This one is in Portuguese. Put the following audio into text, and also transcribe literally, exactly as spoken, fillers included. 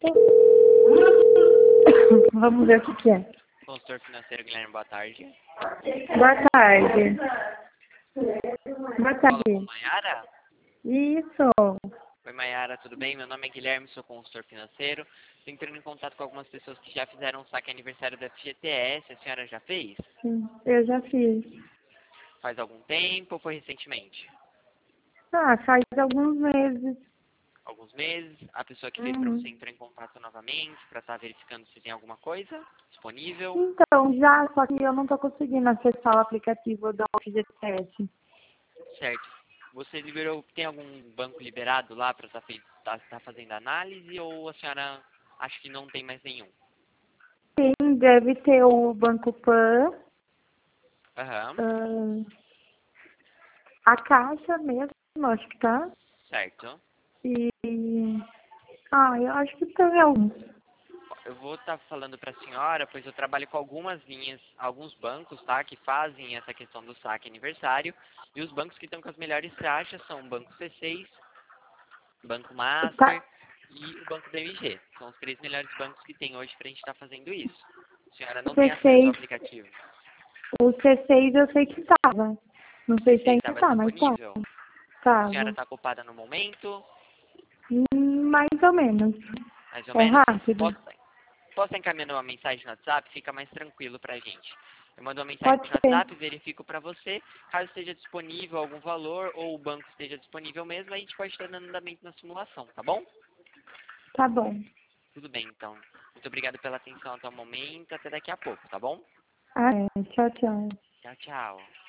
Vamos ver o que que é. Consultor financeiro Guilherme, boa tarde. Boa tarde. Boa Fala com tarde. Maiara? Isso. Oi, Maiara, tudo bem? Meu nome é Guilherme, sou consultor financeiro. Estou entrando em contato com algumas pessoas que já fizeram um saque aniversário da F G T S. A senhora já fez? Sim, eu já fiz. Faz algum tempo ou foi recentemente? Ah, faz alguns meses. Alguns meses? A pessoa que fez para Uhum. você entrou em contato novamente para estar verificando se tem alguma coisa disponível? Então, já, só que eu não tô conseguindo acessar o aplicativo do F G T S. Certo. Você liberou, tem algum banco liberado lá para estar tá, tá fazendo análise ou a senhora acha que não tem mais nenhum? Sim, deve ter o Banco Pan, Aham, ah, a Caixa mesmo, acho que tá. certo. E, ah, eu acho que tem alguns. Eu vou estar falando para a senhora, pois eu trabalho com algumas linhas, alguns bancos, tá, que fazem essa questão do saque aniversário. E os bancos que estão com as melhores taxas são o Banco C seis, Banco Master Tá, e o Banco B M G. São os três melhores bancos que tem hoje para a gente estar fazendo isso. A senhora o não tem acesso ao C seis, aplicativo. o C seis eu sei que tava. Não C sei se seis ainda estava tá, mas tá. disponível? A senhora Tava. está ocupada no momento? Hum, Mais ou menos. Mais ou É menos? rápido. Posso, posso estar encaminhando uma mensagem no WhatsApp? Fica mais tranquilo para a gente. Eu mando uma mensagem Pode no ser. WhatsApp, verifico para você. Caso esteja disponível algum valor ou o banco esteja disponível mesmo, a gente pode estar dando andamento na simulação, tá bom? Tá bom. Tudo bem, então. Muito obrigado pela atenção até o momento. Até daqui a pouco, tá bom? Ah, é. Tchau, tchau. Tchau, tchau.